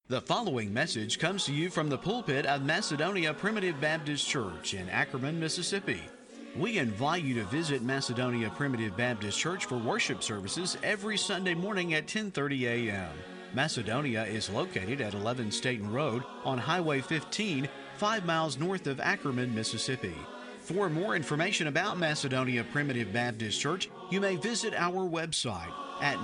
The following message comes to you from the pulpit of Macedonia Primitive Baptist Church in Ackerman, Mississippi. We invite you to visit Macedonia Primitive Baptist Church for worship services every Sunday morning at 10:30 a.m. Macedonia is located at 11 Staten Road on Highway 15, 5 miles north of Ackerman, Mississippi. For more information about Macedonia Primitive Baptist Church, you may visit our website at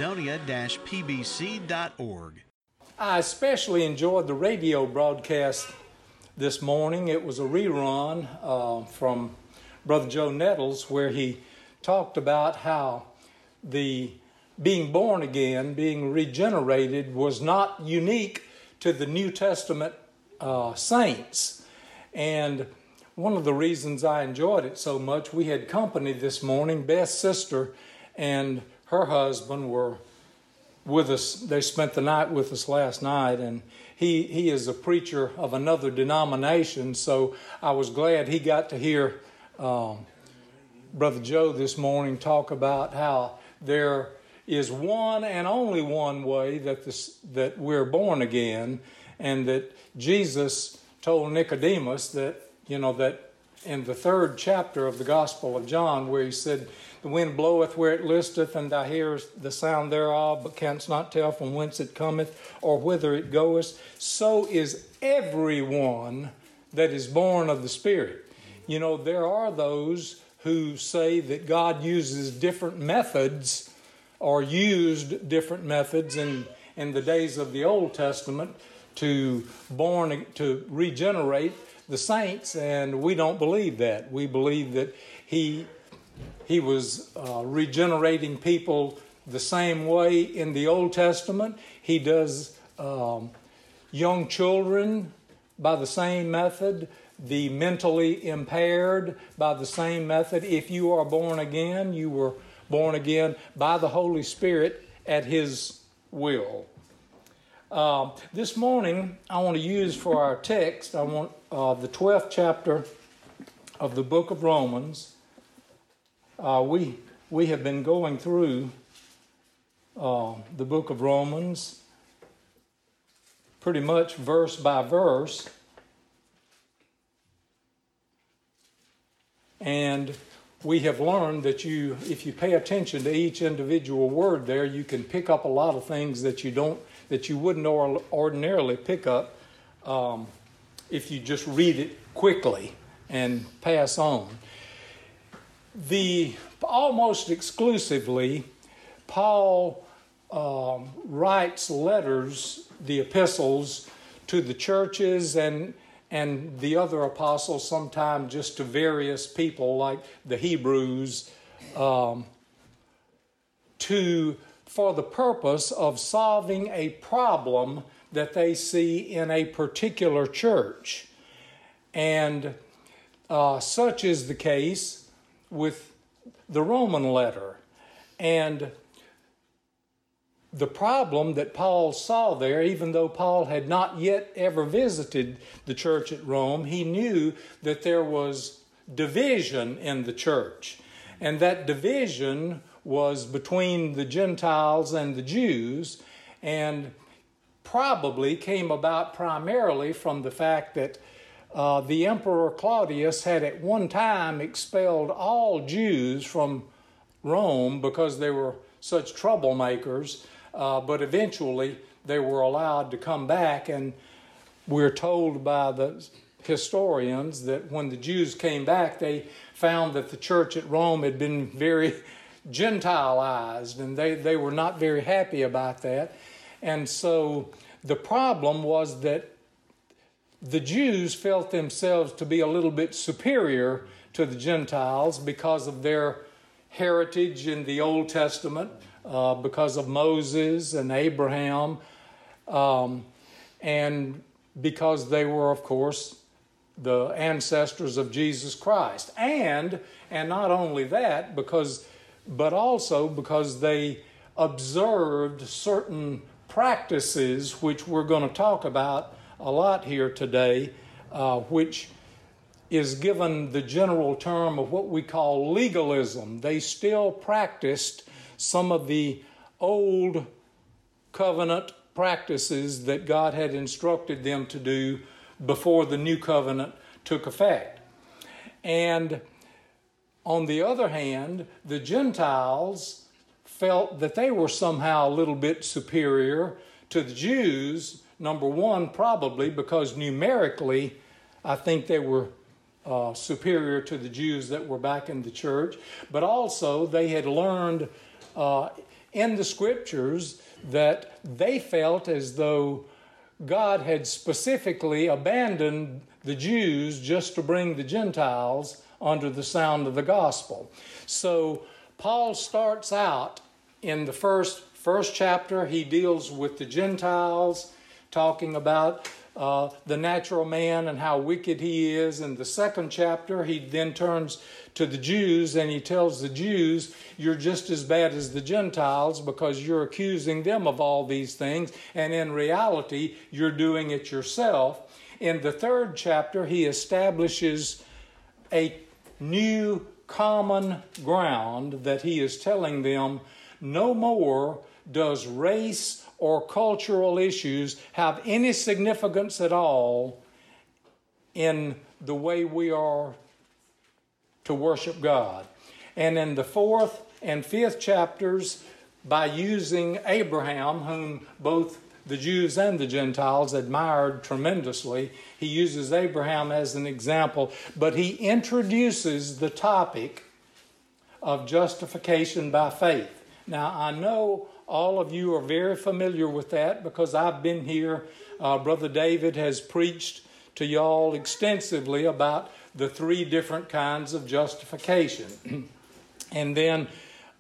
macedonia-pbc.org. I especially enjoyed the radio broadcast this morning. It was a rerun from Brother Joe Nettles, where he talked about how the being born again, being regenerated, was not unique to the New Testament saints. And one of the reasons I enjoyed it so much, we had company this morning. Beth's sister and her husband were with us. They spent the night with us last night, and he is a preacher of another denomination, so I was glad he got to hear Brother Joe this morning talk about how there is one and only one way that we're born again, and that Jesus told Nicodemus that in the 3rd chapter of the Gospel of John, where he said, "The wind bloweth where it listeth, and thou hearest the sound thereof, but canst not tell from whence it cometh, or whither it goeth. So is everyone that is born of the Spirit." There are those who say that God uses different methods, or used different methods in the days of the Old Testament to regenerate the saints, and we don't believe that. We believe that He was regenerating people the same way in the Old Testament. He does young children by the same method, the mentally impaired by the same method. If you are born again, you were born again by the Holy Spirit at His will. This morning, I want to use for our text, I want the 12th chapter of the book of Romans. We have been going through the book of Romans pretty much verse by verse, and we have learned that if you pay attention to each individual word there, you can pick up a lot of things that you wouldn't ordinarily pick up if you just read it quickly and pass on. Almost exclusively, Paul writes letters, the epistles, to the churches and the other apostles, sometimes just to various people like the Hebrews, for the purpose of solving a problem that they see in a particular church. And such is the case with the Roman letter. And the problem that Paul saw there, even though Paul had not yet ever visited the church at Rome, he knew that there was division in the church. And that division was between the Gentiles and the Jews, and probably came about primarily from the fact that the Emperor Claudius had at one time expelled all Jews from Rome because they were such troublemakers, but eventually they were allowed to come back, and we're told by the historians that when the Jews came back, they found that the church at Rome had been very Gentilized, and they were not very happy about that. And so the problem was that the Jews felt themselves to be a little bit superior to the Gentiles because of their heritage in the Old Testament, because of Moses and Abraham, and because they were, of course, the ancestors of Jesus Christ. And not only that, but also because they observed certain practices, which we're going to talk about a lot here today, which is given the general term of what we call legalism. They still practiced some of the old covenant practices that God had instructed them to do before the new covenant took effect. And on the other hand, the Gentiles felt that they were somehow a little bit superior to the Jews. Number one, probably because numerically, I think they were superior to the Jews that were back in the church. But also, they had learned in the scriptures that they felt as though God had specifically abandoned the Jews just to bring the Gentiles under the sound of the gospel. So Paul starts out in the first chapter. He deals with the Gentiles, talking about the natural man and how wicked he is. In the second chapter, he then turns to the Jews and he tells the Jews, you're just as bad as the Gentiles because you're accusing them of all these things, and in reality, you're doing it yourself. In the third chapter, he establishes a new common ground that he is telling them no more does race or cultural issues have any significance at all in the way we are to worship God. And in the fourth and fifth chapters, by using Abraham, whom both the Jews and the Gentiles admired tremendously, he uses Abraham as an example, but he introduces the topic of justification by faith. Now, I know all of you are very familiar with that because I've been here. Brother David has preached to y'all extensively about the three different kinds of justification. And then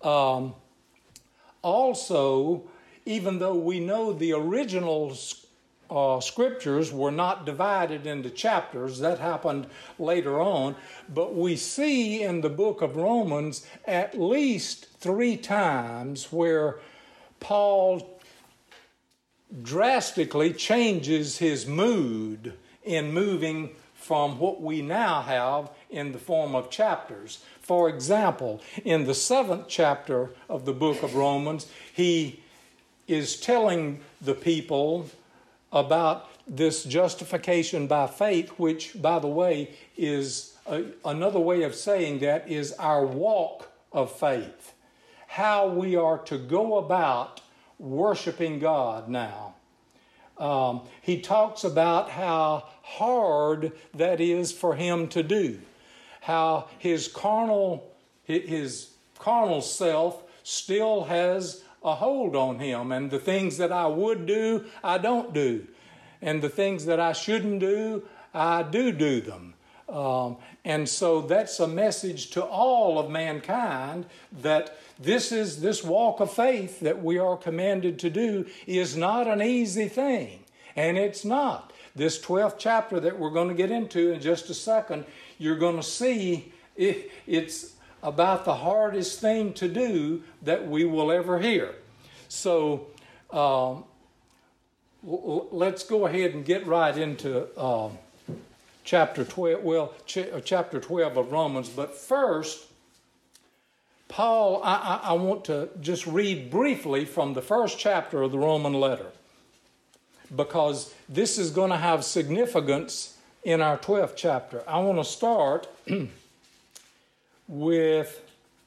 also, even though we know the original scriptures were not divided into chapters, that happened later on, but we see in the book of Romans at least 3 times where Paul drastically changes his mood in moving from what we now have in the form of chapters. For example, in the 7th chapter of the book of Romans, he is telling the people about this justification by faith, which, by the way, is another way of saying that is our walk of faith. How we are to go about worshiping God now. He talks about how hard that is for him to do. How his carnal self still has a hold on him, and the things that I would do, I don't do. And the things that I shouldn't do, I do them. And so that's a message to all of mankind that this walk of faith that we are commanded to do is not an easy thing. And it's not. This 12th chapter that we're going to get into in just a second, you're going to see it's about the hardest thing to do that we will ever hear. So let's go ahead and get right into chapter 12. Chapter 12 of Romans. But first, Paul, I want to just read briefly from the first chapter of the Roman letter, because this is going to have significance in our 12th chapter. I want to start with,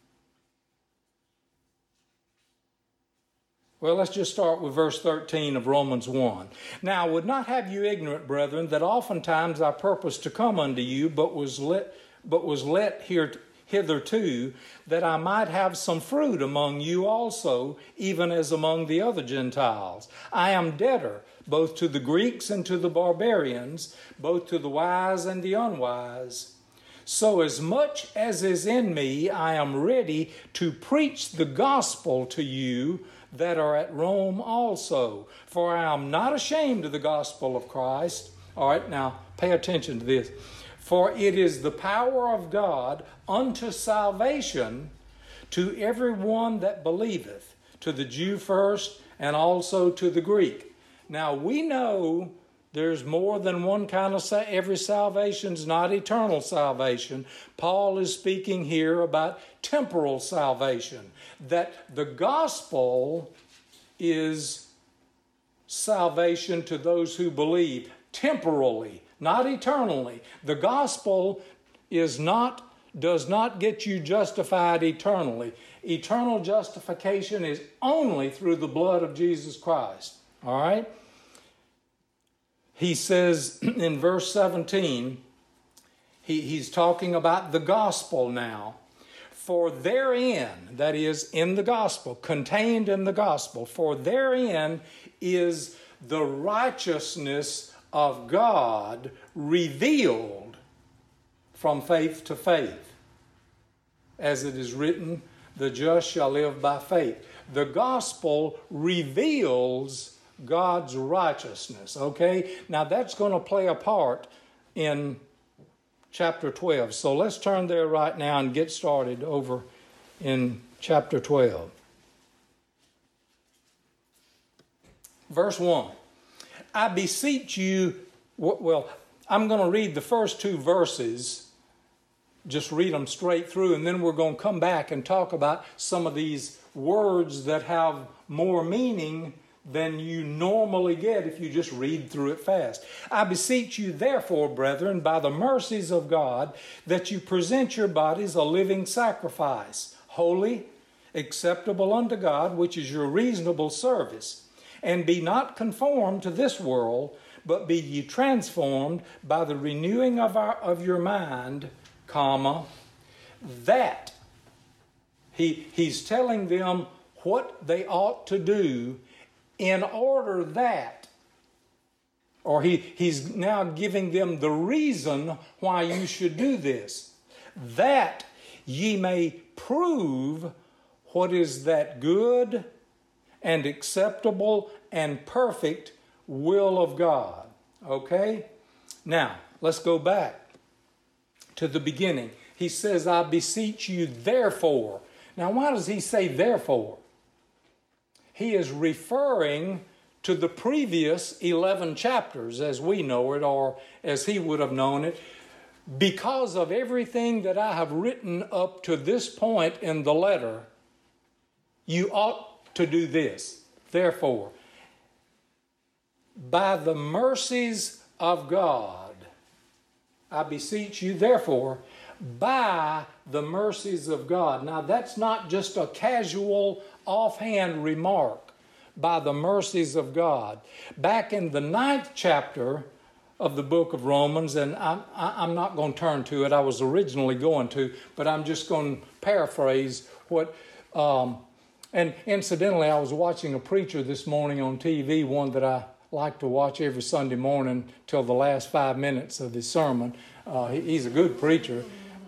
well, let's just start with verse 13 of Romans 1. Now, I would not have you ignorant, brethren, that oftentimes I purposed to come unto you, but was let hitherto, that I might have some fruit among you also, even as among the other Gentiles. I am debtor both to the Greeks and to the barbarians, both to the wise and the unwise. So as much as is in me, I am ready to preach the gospel to you that are at Rome also. For I am not ashamed of the gospel of Christ. All right, now pay attention to this. For it is the power of God unto salvation to every one that believeth, to the Jew first and also to the Greek. Now we know there's more than one kind of every salvation is not eternal salvation. Paul is speaking here about temporal salvation, that the gospel is salvation to those who believe temporally, not eternally. The gospel does not get you justified eternally. Eternal justification is only through the blood of Jesus Christ. All right? He says in verse 17, he's talking about the gospel now. For therein, that is, in the gospel, contained in the gospel, for therein is the righteousness of God revealed from faith to faith. As it is written, the just shall live by faith. The gospel reveals God's righteousness, okay? Now that's going to play a part in chapter 12. So let's turn there right now and get started over in chapter 12. Verse 1. I beseech you, well, I'm going to read the first two verses, just read them straight through, and then we're going to come back and talk about some of these words that have more meaning than you normally get if you just read through it fast. I beseech you, therefore, brethren, by the mercies of God, that you present your bodies a living sacrifice, holy, acceptable unto God, which is your reasonable service. And be not conformed to this world, but be ye transformed by the renewing of your mind, that he's telling them what they ought to do in order that, or he's now giving them the reason why you should do this, that ye may prove what is that good and acceptable and perfect will of God. Okay? Now, let's go back to the beginning. He says, I beseech you therefore. Now, why does he say therefore? He is referring to the previous 11 chapters as we know it, or as he would have known it. Because of everything that I have written up to this point in the letter, you ought to do this. Therefore, by the mercies of God, I beseech you, therefore, by the mercies of God. Now, that's not just a casual, offhand remark, by the mercies of God. Back in the 9th chapter of the book of Romans, and I'm not going to turn to it, I was originally going to, but I'm just going to paraphrase what... And incidentally, I was watching a preacher this morning on TV, one that I like to watch every Sunday morning till the last 5 minutes of his sermon. He's a good preacher.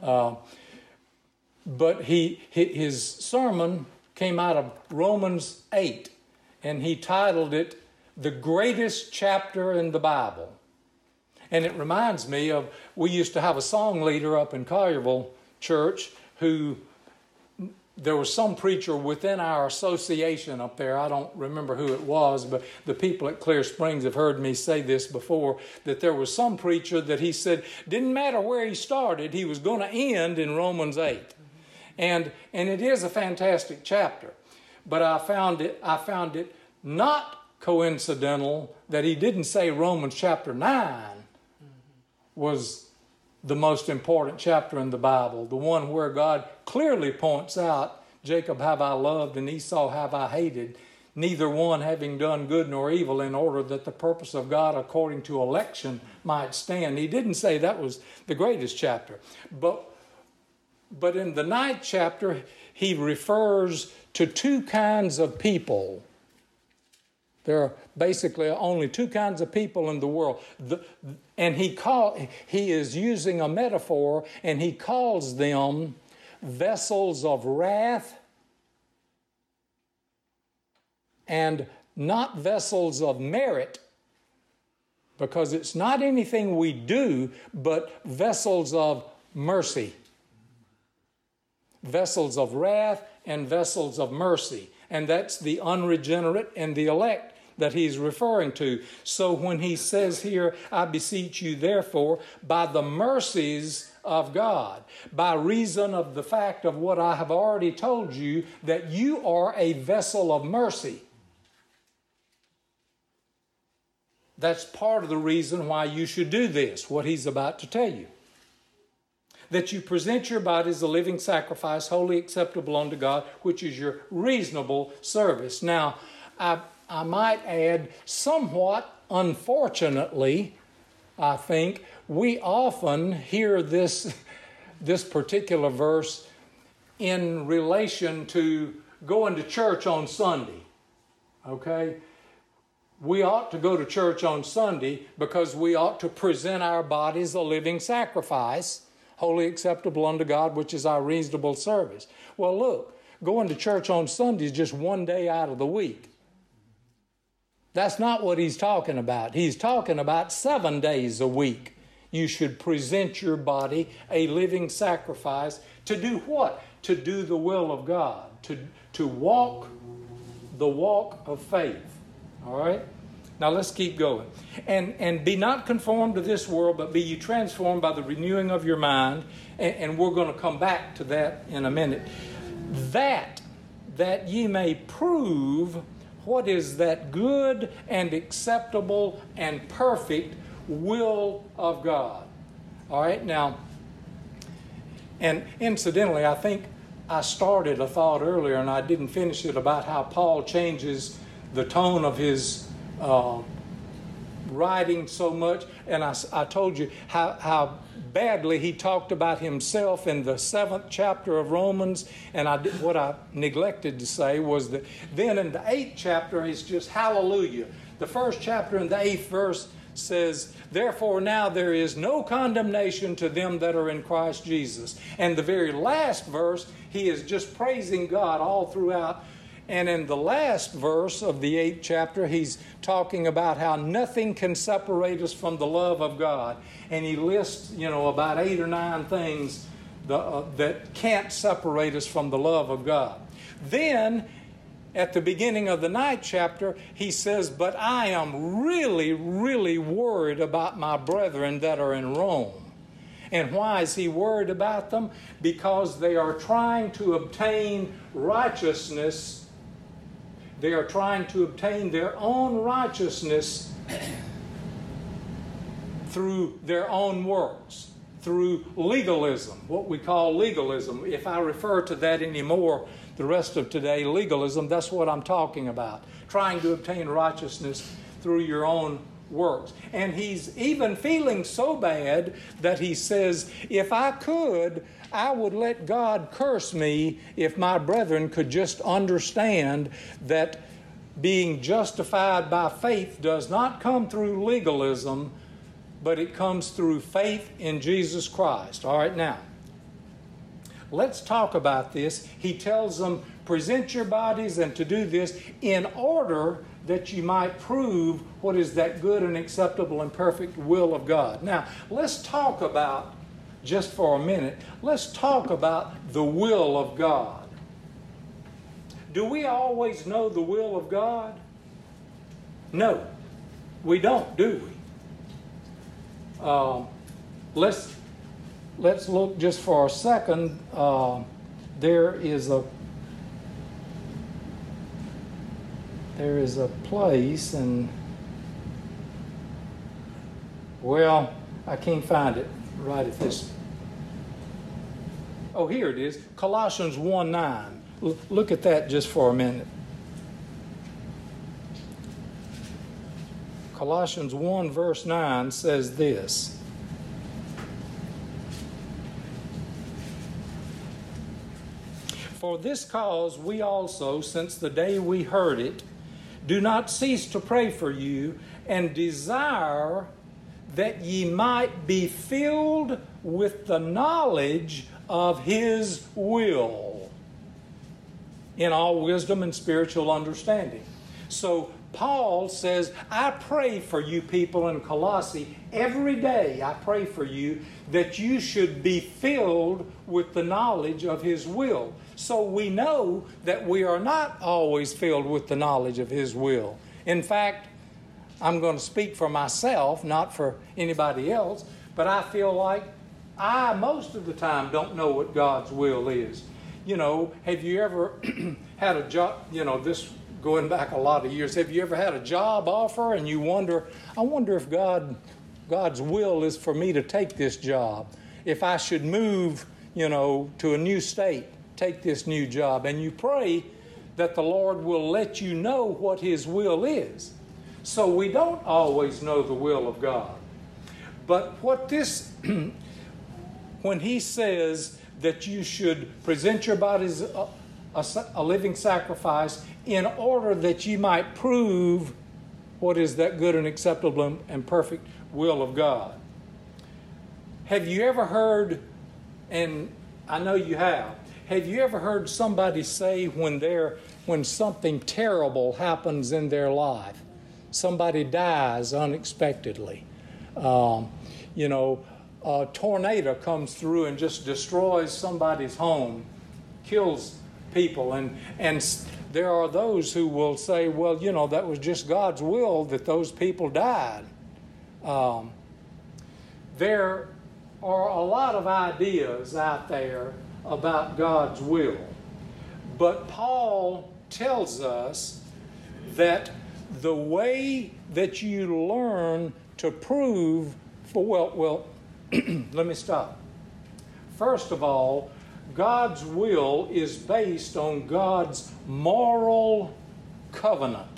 But his sermon came out of Romans 8, and he titled it, The Greatest Chapter in the Bible. And it reminds me of, we used to have a song leader up in Collierville Church who... There was some preacher within our association up there, I don't remember who it was, but the people at Clear Springs have heard me say this before, that there was some preacher that he said, didn't matter where he started, he was going to end in Romans 8. And it is a fantastic chapter. But I found it not coincidental that he didn't say Romans chapter 9 was the most important chapter in the Bible, the one where God clearly points out, Jacob have I loved and Esau have I hated, neither one having done good nor evil, in order that the purpose of God according to election might stand. He didn't say that was the greatest chapter. But in the 9th chapter, he refers to two kinds of people. There are basically only two kinds of people in the world. And he is using a metaphor, and he calls them vessels of wrath and not vessels of merit, because it's not anything we do, but vessels of mercy. Vessels of wrath and vessels of mercy. And that's the unregenerate and the elect that he's referring to. So when he says here, I beseech you therefore, by the mercies of God, by reason of the fact of what I have already told you, that you are a vessel of mercy. That's part of the reason why you should do this, what he's about to tell you. That you present your body as a living sacrifice, wholly acceptable unto God, which is your reasonable service. Now, I might add, somewhat unfortunately, I think, we often hear this particular verse in relation to going to church on Sunday. Okay? We ought to go to church on Sunday because we ought to present our bodies a living sacrifice, wholly acceptable unto God, which is our reasonable service. Well, look, going to church on Sunday is just one day out of the week. That's not what he's talking about. He's talking about 7 days a week. You should present your body a living sacrifice to do what? To do the will of God, to walk the walk of faith. All right? Now let's keep going. And be not conformed to this world, but be ye transformed by the renewing of your mind. And we're going to come back to that in a minute. That ye may prove what is that good and acceptable and perfect will of God. All right, now, and incidentally, I think I started a thought earlier and I didn't finish it about how Paul changes the tone of his writing so much. And I told you how badly he talked about himself in the 7th chapter of Romans. And what I neglected to say was that then in the 8th chapter, it's just hallelujah. The 1st chapter in the 8th verse says, therefore now there is no condemnation to them that are in Christ Jesus. And the very last verse, he is just praising God all throughout. And in the last verse of the 8th chapter, he's talking about how nothing can separate us from the love of God. And he lists, about 8 or 9 things that can't separate us from the love of God. Then, at the beginning of the 9th chapter, he says, but I am really, really worried about my brethren that are in Rome. And why is he worried about them? Because they are trying to obtain righteousness. They are trying to obtain their own righteousness through their own works, through legalism, what we call legalism. If I refer to that anymore the rest of today, legalism, that's what I'm talking about. Trying to obtain righteousness through your own works. And he's even feeling so bad that he says, if I could, I would let God curse me if my brethren could just understand that being justified by faith does not come through legalism, but it comes through faith in Jesus Christ. All right, now, let's talk about this. He tells them, present your bodies and to do this in order that you might prove what is that good and acceptable and perfect will of God. Now, let's talk about, just for a minute, let's talk about the will of God. Do we always know the will of God? No, we don't, do we? Let's look just for a second. There is a place, and well, I can't find it right at this. Oh, here it is. Colossians 1:9. Look at that just for a minute. Colossians 1 verse 9 says this. For this cause we also, since the day we heard it, do not cease to pray for you and desire that ye might be filled with the knowledge of His will in all wisdom and spiritual understanding. So Paul says, I pray for you people in Colossae every day. I pray for you that you should be filled with the knowledge of His will. So we know that we are not always filled with the knowledge of His will. In fact, I'm going to speak for myself, not for anybody else, but I feel like I, most of the time, don't know what God's will is. You know, have you ever had a job, this going back a lot of years. Have you ever had a job offer and you wonder, I wonder if God's will is for me to take this job? If I should move, to a new state, take this new job. And you pray that the Lord will let you know what His will is. So we don't always know the will of God. But when He says that you should present your bodies a living sacrifice in order that you might prove what is that good and acceptable and perfect will of God. Have you ever heard, and I know you have you ever heard somebody say when something terrible happens in their life, somebody dies unexpectedly, a tornado comes through and just destroys somebody's home, kills people, and there are those who will say, well, that was just God's will that those people died. There are a lot of ideas out there about God's will, but Paul tells us that the way that you learn to prove let me stop. First of all, God's will is based on God's moral covenant.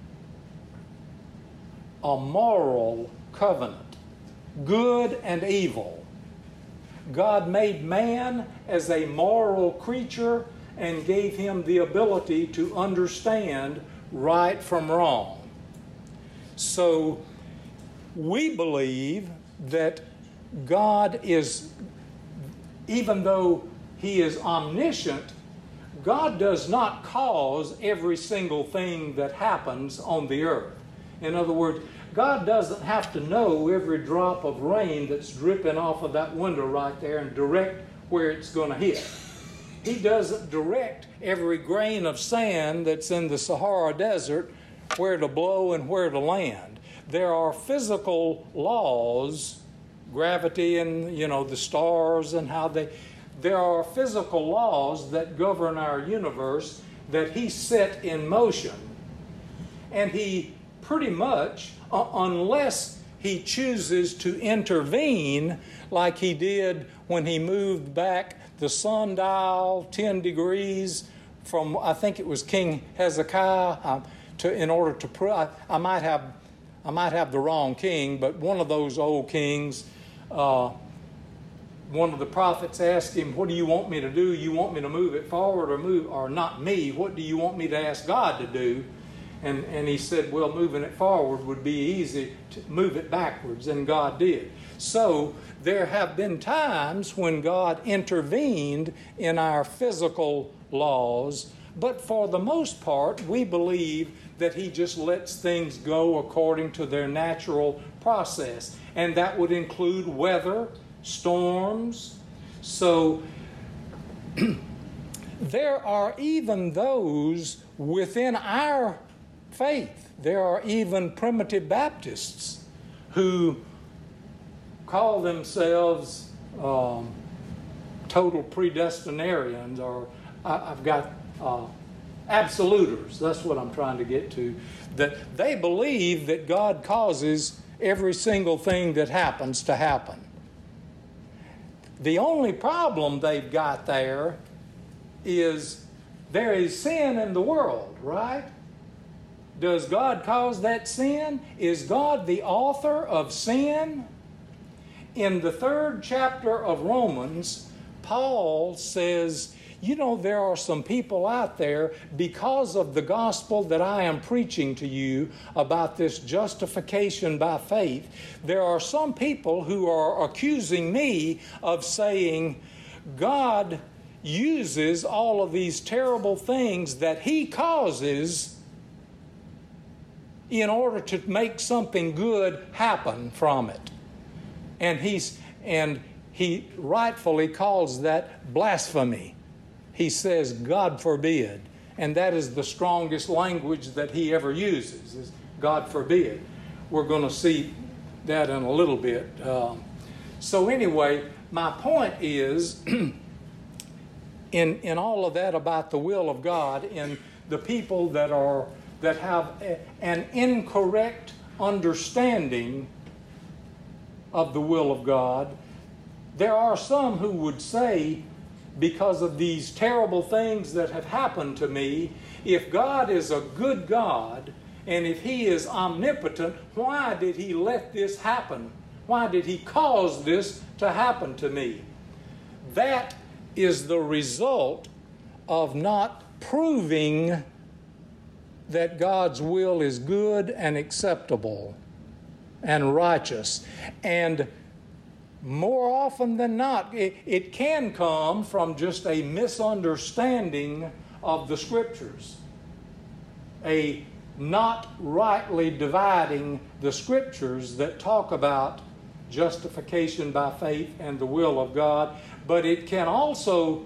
A moral covenant. Good and evil. God made man as a moral creature and gave him the ability to understand right from wrong. So we believe that God is, even though He is omniscient, God does not cause every single thing that happens on the earth. In other words, God doesn't have to know every drop of rain that's dripping off of that window right there and direct where it's going to hit. He doesn't direct every grain of sand that's in the Sahara Desert where to blow and where to land. There are physical laws, gravity and, the stars and how there are physical laws that govern our universe that He set in motion. And He pretty much, unless He chooses to intervene like He did when He moved back the sundial 10 degrees from, I think it was King Hezekiah, in order to prove, I might have the wrong king, but one of those old kings, one of the prophets asked him, what do you want me to do? You want me to move it forward or not me? What do you want me to ask God to do? And he said, well, moving it forward would be easy, to move it backwards, and God did. So there have been times when God intervened in our physical laws, but for the most part, we believe that He just lets things go according to their natural process. And that would include weather, storms. So there are even those within our faith. There are even primitive Baptists who call themselves total predestinarians, or I've got absoluters. That's what I'm trying to get to. That they believe that God causes every single thing that happens to happen. The only problem they've got there is sin in the world, right? Does God cause that sin? Is God the author of sin? In the 3rd chapter of Romans, Paul says, there are some people out there, because of the gospel that I am preaching to you about this justification by faith, there are some people who are accusing me of saying God uses all of these terrible things that He causes in order to make something good happen from it. And he rightfully calls that blasphemy. He says, God forbid. And that is the strongest language that he ever uses, is God forbid. We're going to see that in a little bit. So anyway, my point is, in all of that about the will of God, in the people that have an incorrect understanding of the will of God. There are some who would say, because of these terrible things that have happened to me, if God is a good God, and if He is omnipotent, why did He let this happen? Why did He cause this to happen to me? That is the result of not proving that God's will is good and acceptable and righteous. And more often than not, it can come from just a misunderstanding of the Scriptures, a not rightly dividing the Scriptures that talk about justification by faith and the will of God. But it can also,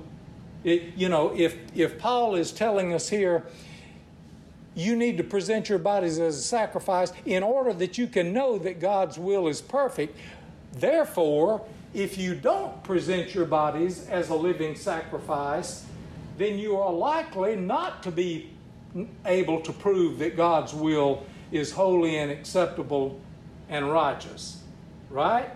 if Paul is telling us here, you need to present your bodies as a sacrifice in order that you can know that God's will is perfect. Therefore, if you don't present your bodies as a living sacrifice, then you are likely not to be able to prove that God's will is holy and acceptable and righteous. Right?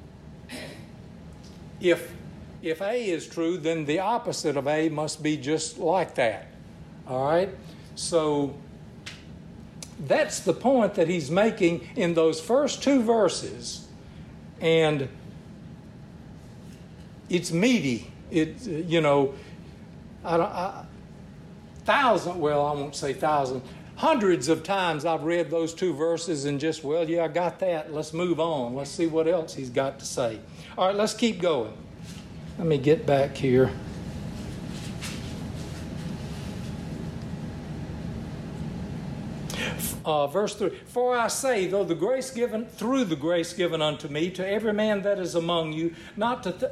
If A is true, then the opposite of A must be just like that. All right? So that's the point that he's making in those first two verses. And it's meaty. Hundreds of times I've read those two verses and just, I got that. Let's move on. Let's see what else he's got to say. All right, let's keep going. Let me get back here. Verse 3, for I say, through the grace given unto me, to every man that is among you, not to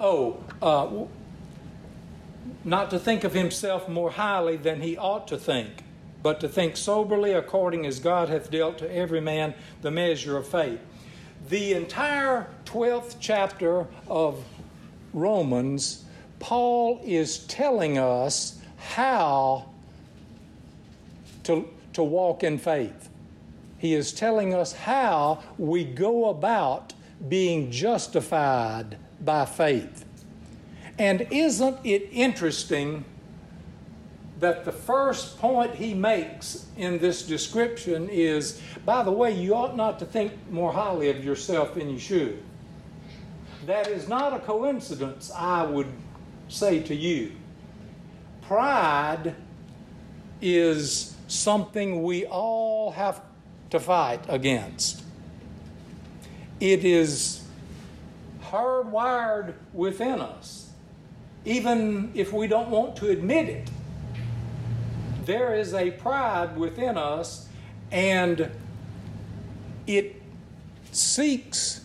think of himself more highly than he ought to think, but to think soberly according as God hath dealt to every man the measure of faith. The entire 12th chapter of Romans, Paul is telling us how to walk in faith. He is telling us how we go about being justified by faith. And isn't it interesting that the first point he makes in this description is, by the way, you ought not to think more highly of yourself than you should. That is not a coincidence, I would say to you. Pride is something we all have to fight against. It is hardwired within us, even if we don't want to admit it. There is a pride within us, and it seeks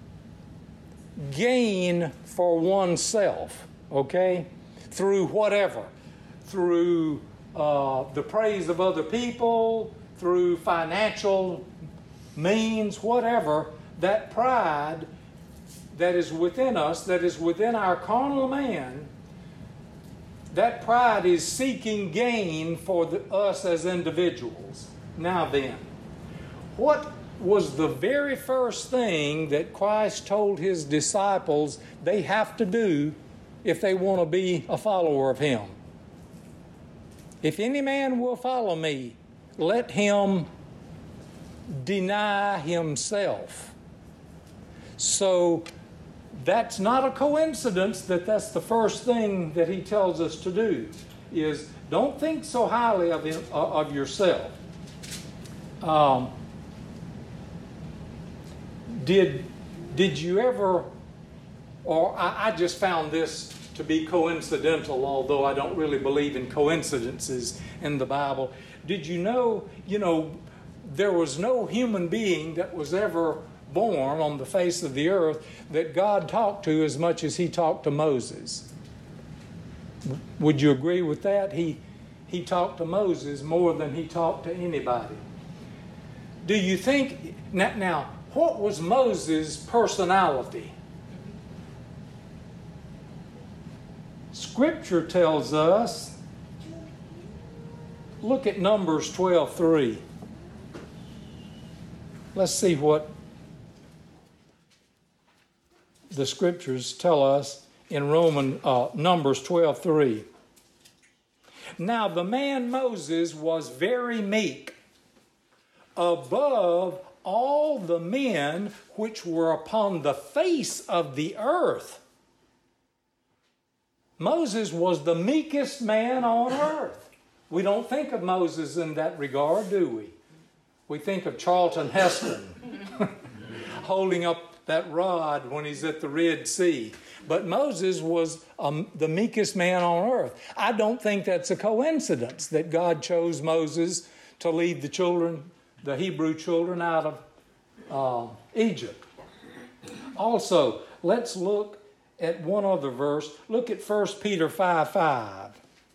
gain for oneself, okay? Through whatever. Through the praise of other people, through financial means, whatever. That pride that is within us, that is within our carnal man, that pride is seeking gain for us as individuals. Now then, what was the very first thing that Christ told His disciples they have to do if they want to be a follower of Him? If any man will follow me, let him deny himself. So that's not a coincidence that that's the first thing that he tells us to do, is don't think so highly of yourself. Did you ever, or I just found this to be coincidental, although I don't really believe in coincidences in the Bible. Did you know, there was no human being that was ever born on the face of the earth that God talked to as much as He talked to Moses. Would you agree with that? He talked to Moses more than He talked to anybody. Do you think, now what was Moses' personality? Scripture tells us Look at Numbers 12:3. Let's see what the scriptures tell us in Numbers 12:3. Now the man Moses was very meek, above all the men which were upon the face of the earth. Moses was the meekest man on earth. We don't think of Moses in that regard, do we? We think of Charlton Heston holding up that rod when he's at the Red Sea. But Moses was the meekest man on earth. I don't think that's a coincidence that God chose Moses to lead the Hebrew children out of Egypt. Also, let's look at one other verse. Look at 1 Peter 5:5.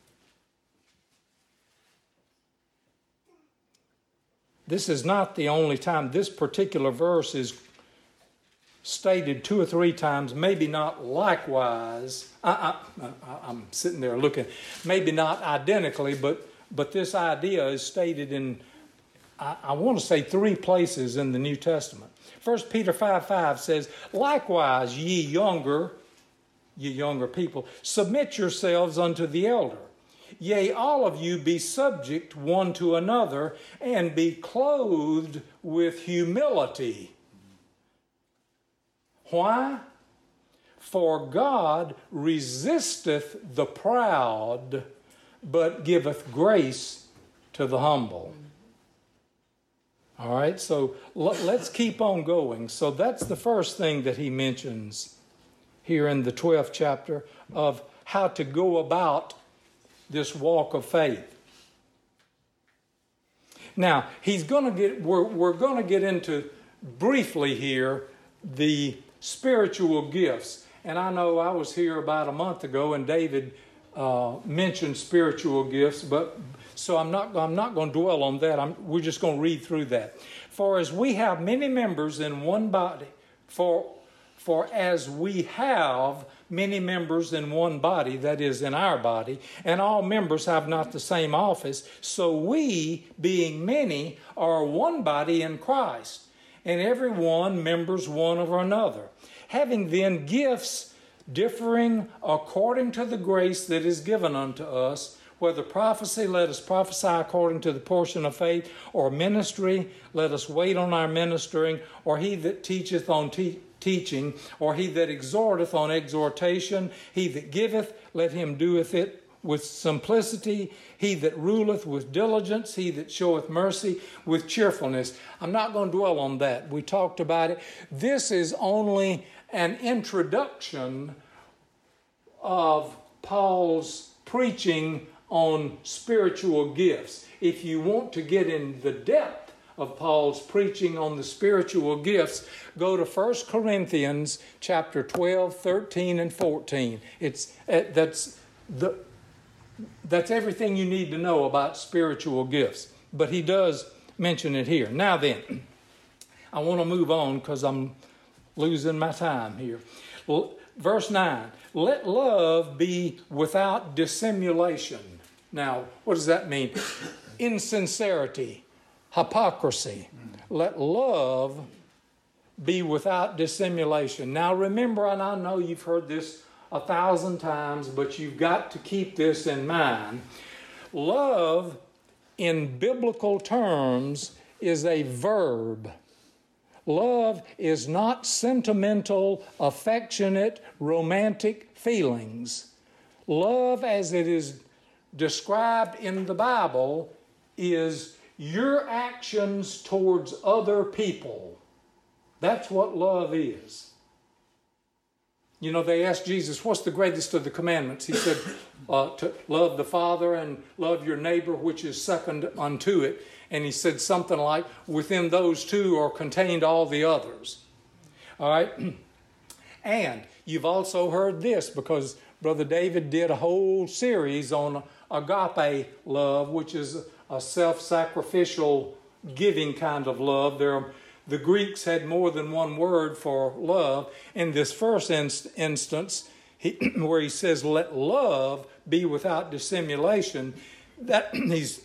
This is not the only time this particular verse is stated 2 or 3 times, maybe not likewise. I'm sitting there looking, maybe not identically, but this idea is stated in, I want to say 3 places in the New Testament. 1 Peter 5:5 says, likewise, ye younger people, submit yourselves unto the elder. Yea, all of you be subject one to another, and be clothed with humility. Why? For God resisteth the proud, but giveth grace to the humble. All right, so let's keep on going. So that's the first thing that he mentions here in the 12th chapter of how to go about this walk of faith. Now, we're going to get into briefly here the spiritual gifts. And I know I was here about a month ago and David mentioned spiritual gifts, but so I'm not going to dwell on that. We're just going to read through that. For as we have many members in one body, for as we have many members in one body, that is, in our body, and all members have not the same office, so we, being many, are one body in Christ, and every one members one of another. Having then gifts differing according to the grace that is given unto us, whether prophecy, let us prophesy according to the portion of faith, or ministry, let us wait on our ministering, or he that teacheth on teaching, or he that exhorteth on exhortation, he that giveth, let him doeth it with simplicity, he that ruleth with diligence, he that showeth mercy with cheerfulness. I'm not going to dwell on that. We talked about it. This is only an introduction of Paul's preaching on spiritual gifts. If you want to get in the depth of Paul's preaching on the spiritual gifts, go to 1 Corinthians chapter 12, 13, and 14. That's everything you need to know about spiritual gifts. But he does mention it here. Now then, I want to move on because I'm losing my time here. Well, verse 9, let love be without dissimulation. Now, what does that mean? Insincerity, hypocrisy. Let love be without dissimulation. Now remember, and I know you've heard this 1,000 times, but you've got to keep this in mind. Love, in biblical terms, is a verb. Love is not sentimental, affectionate, romantic feelings. Love, as it is described in the Bible, is your actions towards other people. That's what love is. You know, they asked Jesus, what's the greatest of the commandments? He said, to love the Father and love your neighbor, which is second unto it. And he said something like, within those two are contained all the others. All right? And you've also heard this, because Brother David did a whole series on agape love, which is a self-sacrificial giving kind of love. The Greeks had more than one word for love. In this first instance, where he says, let love be without dissimulation, that he's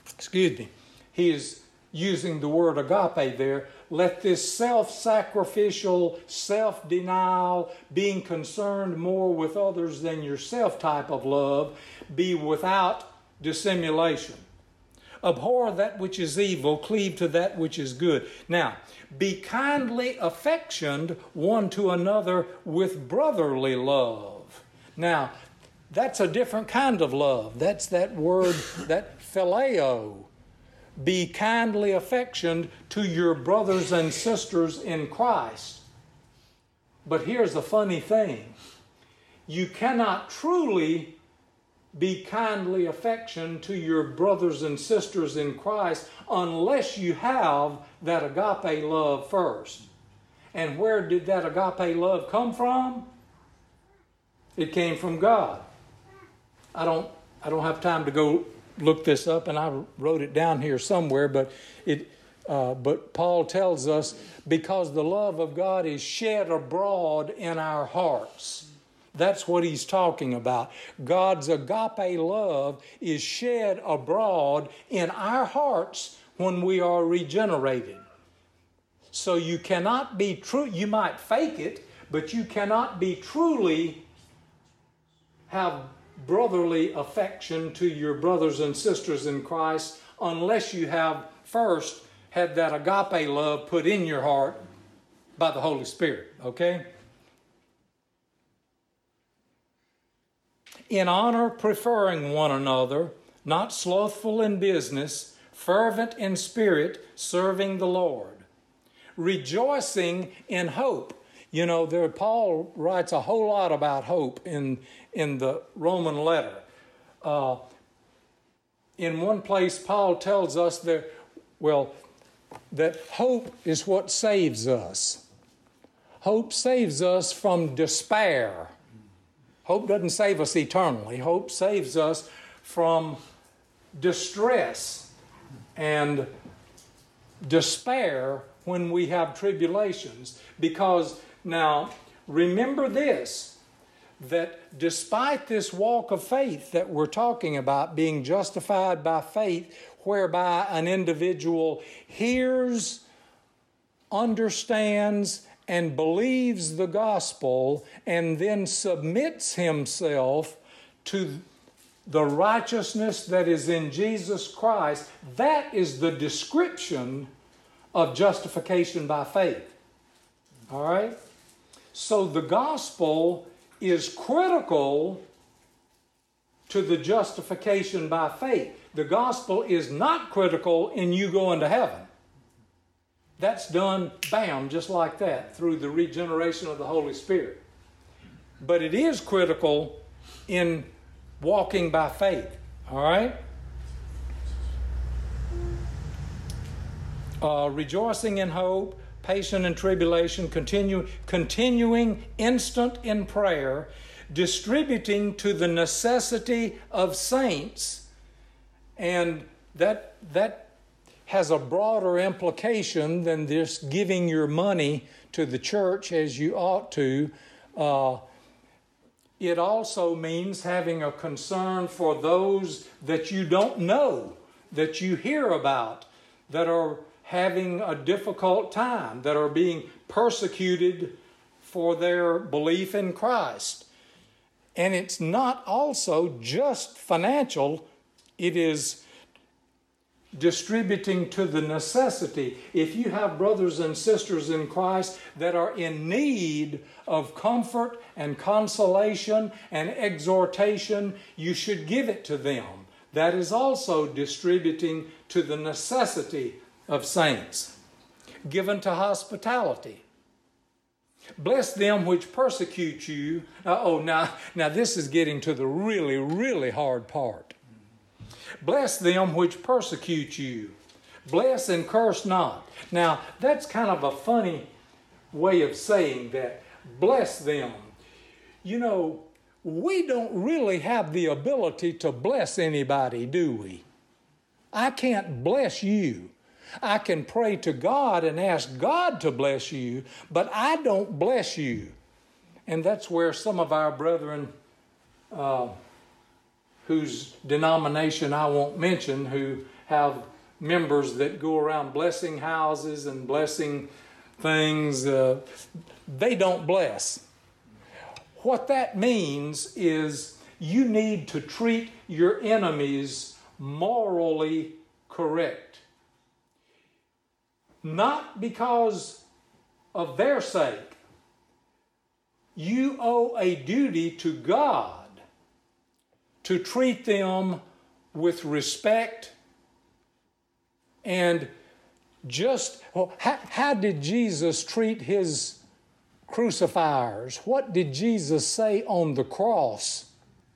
he is using the word agape there. Let this self-sacrificial, self-denial, being concerned more with others than yourself type of love be without dissimulation. Abhor that which is evil, cleave to that which is good. Now, be kindly affectioned one to another with brotherly love. Now, that's a different kind of love. That's that word, that phileo. Be kindly affectioned to your brothers and sisters in Christ. But here's the funny thing. You cannot truly be kindly affectioned to your brothers and sisters in Christ unless you have that agape love first. And where did that agape love come from? It came from God. I don't have time to go look this up, and I wrote it down here somewhere, but Paul tells us, because the love of God is shed abroad in our hearts. That's what he's talking about. God's agape love is shed abroad in our hearts when we are regenerated. So you cannot be true. You might fake it, but you cannot be truly have brotherly affection to your brothers and sisters in Christ unless you have first had that agape love put in your heart by the Holy Spirit. Okay? In honor, preferring one another, not slothful in business, fervent in spirit, serving the Lord. Rejoicing in hope. You know, Paul writes a whole lot about hope in the Roman letter. In one place, Paul tells us that hope is what saves us. Hope saves us from despair. Hope doesn't save us eternally. Hope saves us from distress and despair when we have tribulations. Because now, remember this, that despite this walk of faith that we're talking about, being justified by faith, whereby an individual hears, understands, and believes the gospel, and then submits himself to the righteousness that is in Jesus Christ, that is the description of justification by faith. All right? So the gospel is critical to the justification by faith. The gospel is not critical in you going to heaven. That's done, bam, just like that, through the regeneration of the Holy Spirit. But it is critical in walking by faith. All right? Rejoicing in hope, patient in tribulation, continuing instant in prayer, distributing to the necessity of saints. And that has a broader implication than just giving your money to the church as you ought to. It also means having a concern for those that you don't know, that you hear about, that are having a difficult time, that are being persecuted for their belief in Christ. And it's not also just financial, it is distributing to the necessity. If you have brothers and sisters in Christ that are in need of comfort and consolation and exhortation, you should give it to them. That is also distributing to the necessity of saints. Given to hospitality. Bless them which persecute you. Now this is getting to the really, really hard part. Bless them which persecute you. Bless and curse not. Now, that's kind of a funny way of saying that. Bless them. You know, we don't really have the ability to bless anybody, do we? I can't bless you. I can pray to God and ask God to bless you, but I don't bless you. And that's where some of our brethren, whose denomination I won't mention, who have members that go around blessing houses and blessing things. They don't bless. What that means is you need to treat your enemies morally correct. Not because of their sake. You owe a duty to God to treat them with respect and just, how did Jesus treat his crucifiers? What did Jesus say on the cross?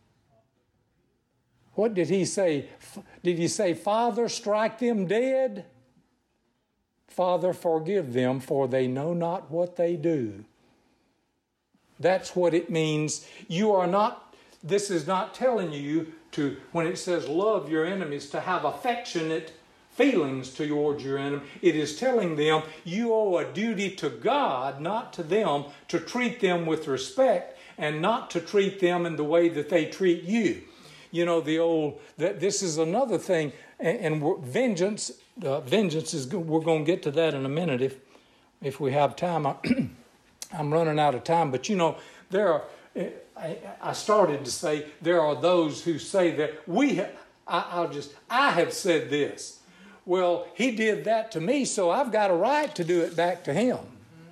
What did he say? Did he say, Father, strike them dead? Father, forgive them, for they know not what they do. That's what it means. This is not telling you to, when it says love your enemies, to have affectionate feelings towards your enemy. It is telling them you owe a duty to God, not to them, to treat them with respect and not to treat them in the way that they treat you. You know, this is another thing, and vengeance is good. We're going to get to that in a minute if we have time. I'm running out of time, but you know, I started to say there are those who say that I have said this. Well, he did that to me, so I've got a right to do it back to him.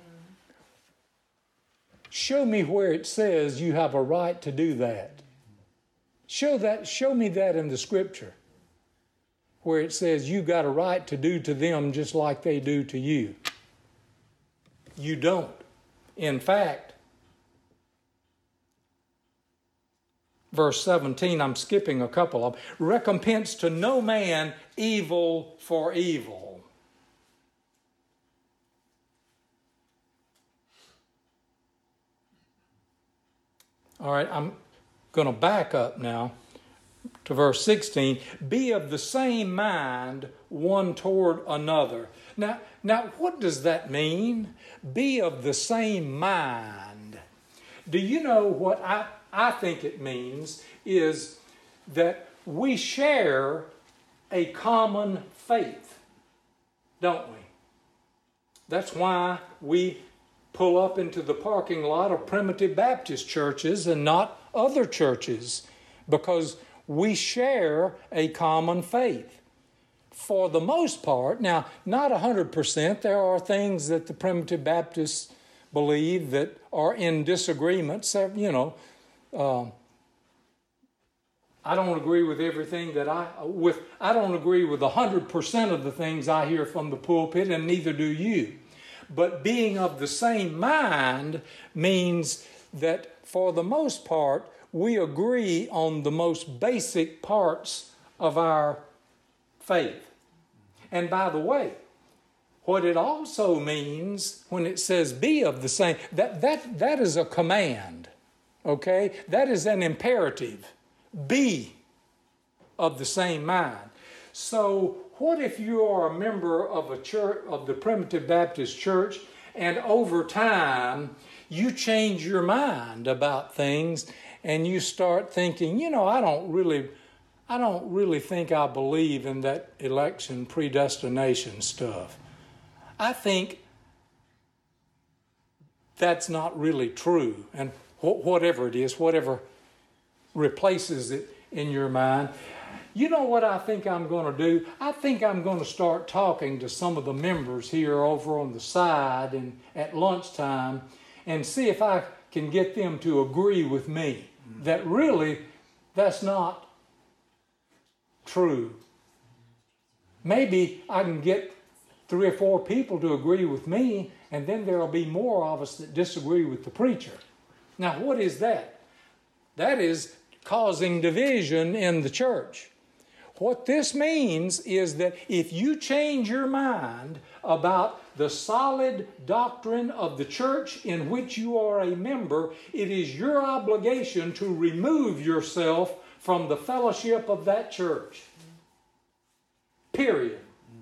Show me where it says you have a right to do that. Show me that in the Scripture, where it says you got a right to do to them just like they do to you. You don't. In fact, verse 17, I'm skipping a couple of them. Recompense to no man evil for evil. All right, I'm going to back up now to verse 16. Be of the same mind one toward another. Now, what does that mean? Be of the same mind. Do you know what I think it means is that we share a common faith, don't we? That's why we pull up into the parking lot of Primitive Baptist churches and not other churches, because we share a common faith. For the most part, now, not 100%, there are things that the Primitive Baptists believe that are in disagreement. You know, I don't agree with everything that I don't agree with 100% of the things I hear from the pulpit, and neither do you. But being of the same mind means that for the most part, we agree on the most basic parts of our faith. And by the way, what it also means when it says be of the same, that is a command, okay? That is an imperative. Be of the same mind. So what if you are a member of a church, of the Primitive Baptist Church, and over time you change your mind about things and you start thinking, you know, I don't really think I believe in that election predestination stuff. I think that's not really true. And whatever it is, whatever replaces it in your mind, you know what I think I'm going to do? I think I'm going to start talking to some of the members here over on the side and at lunchtime and see if I can get them to agree with me that really that's not true. Maybe I can get 3 or 4 people to agree with me, and then there will be more of us that disagree with the preacher. Now, what is that? That is causing division in the church. What this means is that if you change your mind about the solid doctrine of the church in which you are a member, it is your obligation to remove yourself from the fellowship of that church. Period.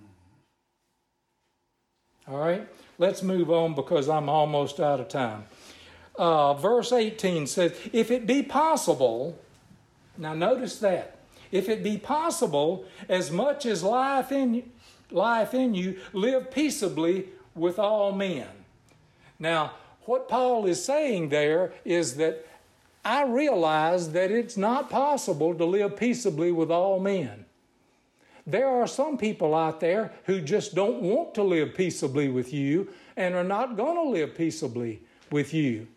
All right, let's move on because I'm almost out of time. Verse 18 says, if it be possible, now notice that, if it be possible, as much as life in you, live peaceably with all men. Now, what Paul is saying there is that I realize that it's not possible to live peaceably with all men. There are some people out there who just don't want to live peaceably with you and are not going to live peaceably with you.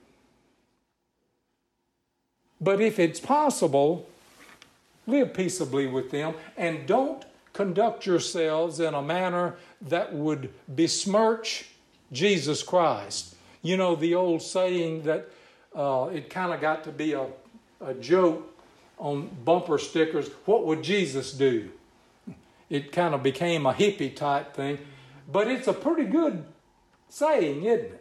But if it's possible, live peaceably with them and don't conduct yourselves in a manner that would besmirch Jesus Christ. You know the old saying that it kind of got to be a joke on bumper stickers, what would Jesus do? It kind of became a hippie type thing, but it's a pretty good saying, isn't it?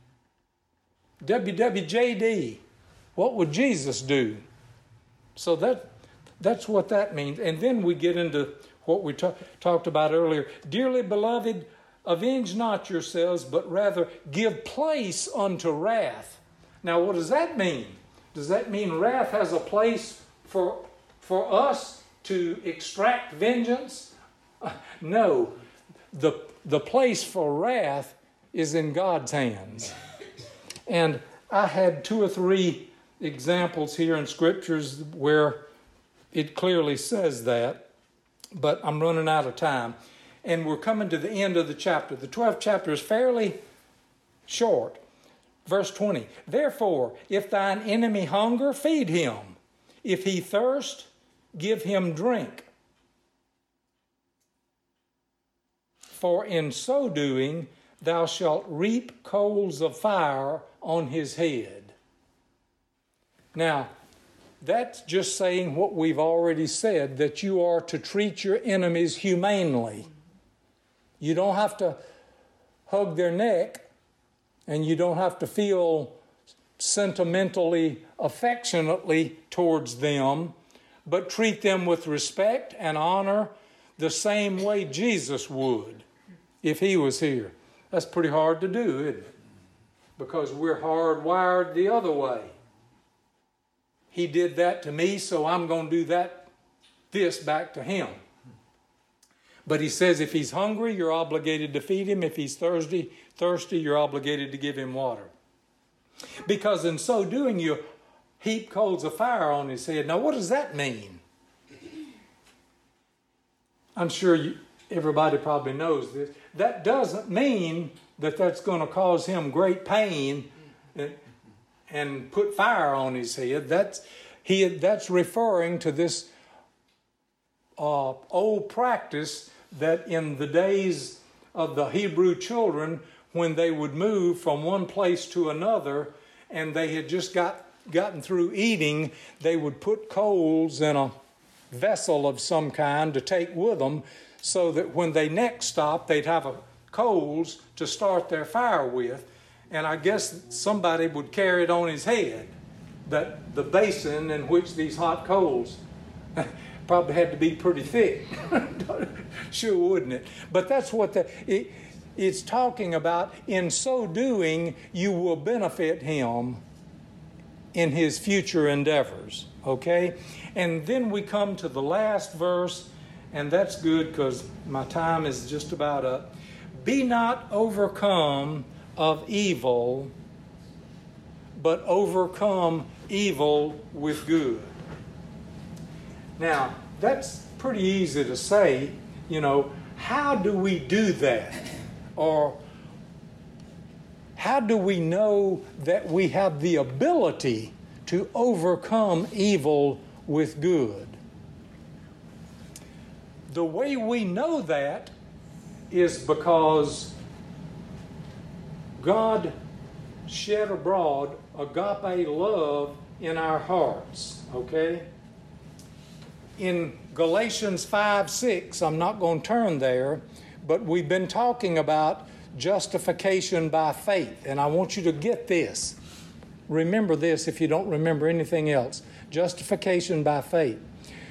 WWJD, what would Jesus do? So that's what that means. And then we get into what we talked about earlier. Dearly beloved, avenge not yourselves, but rather give place unto wrath. Now, what does that mean? Does that mean wrath has a place for us to extract vengeance? No. The place for wrath is in God's hands. And I had 2 or 3 examples here in scriptures where it clearly says that, but I'm running out of time. And we're coming to the end of the chapter. The 12th chapter is fairly short. Verse 20, therefore, if thine enemy hunger, feed him. If he thirst, give him drink. For in so doing, thou shalt reap coals of fire on his head. Now, that's just saying what we've already said, that you are to treat your enemies humanely. You don't have to hug their neck, and you don't have to feel sentimentally, affectionately towards them, but treat them with respect and honor the same way Jesus would if he was here. That's pretty hard to do, isn't it? Because we're hardwired the other way. He did that to me, so I'm going to do this back to him. But he says if he's hungry, you're obligated to feed him. If he's thirsty, you're obligated to give him water. Because in so doing, you heap coals of fire on his head. Now, what does that mean? I'm sure everybody probably knows this. That doesn't mean that that's going to cause him great pain and put fire on his head. That's referring to this old practice that in the days of the Hebrew children, when they would move from one place to another and they had just gotten through eating, they would put coals in a vessel of some kind to take with them so that when they next stopped, they'd have coals to start their fire with. And I guess somebody would carry it on his head, that the basin in which these hot coals probably had to be pretty thick. Sure, wouldn't it? But that's what it's talking about. In so doing, you will benefit him in his future endeavors. Okay? And then we come to the last verse, and that's good because my time is just about up. Be not overcome of evil, but overcome evil with good. Now, that's pretty easy to say, how do we do that? Or how do we know that we have the ability to overcome evil with good? The way we know that is because God shed abroad agape love in our hearts, okay? In Galatians 5:6, I'm not going to turn there, but we've been talking about justification by faith, and I want you to get this. Remember this if you don't remember anything else. Justification by faith.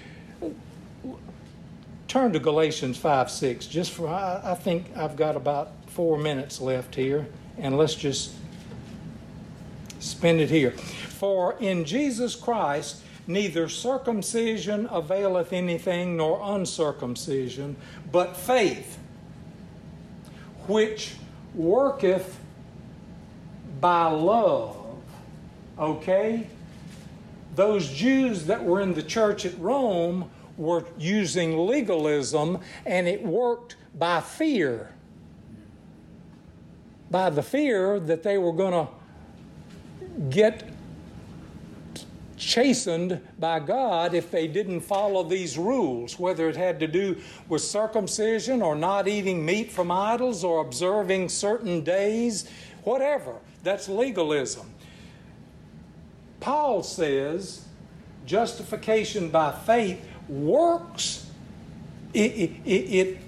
Turn to Galatians 5:6, just for, I think I've got about 4 minutes left here, and let's just spend it here. For in Jesus Christ neither circumcision availeth anything nor uncircumcision, but faith, which worketh by love. Okay? Those Jews that were in the church at Rome were using legalism, and it worked by fear. By the fear that they were going to get chastened by God if they didn't follow these rules, whether it had to do with circumcision or not eating meat from idols or observing certain days, whatever. That's legalism. Paul says justification by faith works. You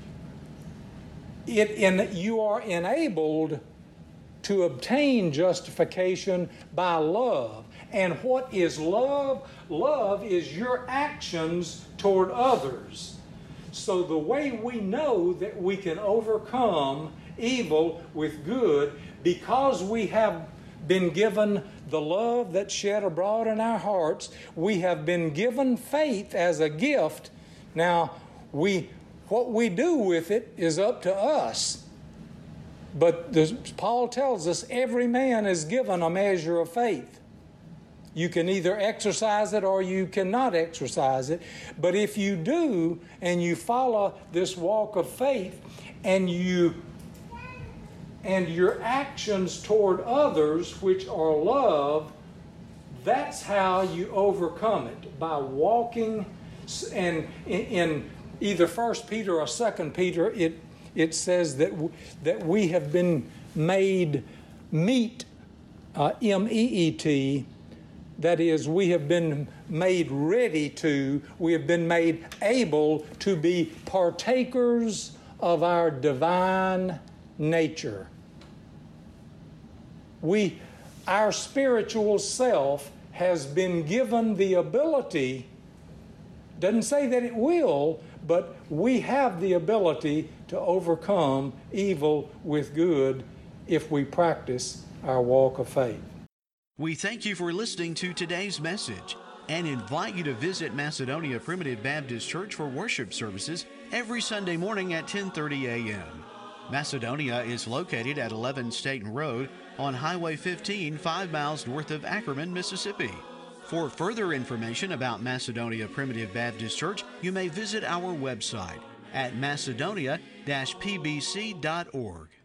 are enabled to obtain justification by love. And what is love? Love is your actions toward others. So the way we know that we can overcome evil with good, because we have been given the love that's shed abroad in our hearts, we have been given faith as a gift. Now, what we do with it is up to us. But Paul tells us every man is given a measure of faith. You can either exercise it or you cannot exercise it. But if you do, and you follow this walk of faith, and your actions toward others, which are love, that's how you overcome it, by walking. And in either 1 Peter or 2 Peter, it says that we have been made meet, M-E-E-T. That is, we have been made ready to, we have been made able to be partakers of our divine nature. Our spiritual self has been given the ability, doesn't say that it will, but we have the ability to overcome evil with good if we practice our walk of faith. We thank you for listening to today's message and invite you to visit Macedonia Primitive Baptist Church for worship services every Sunday morning at 10:30 a.m. Macedonia is located at 11 Staten Road on Highway 15, 5 miles north of Ackerman, Mississippi. For further information about Macedonia Primitive Baptist Church, you may visit our website at macedonia-pbc.org.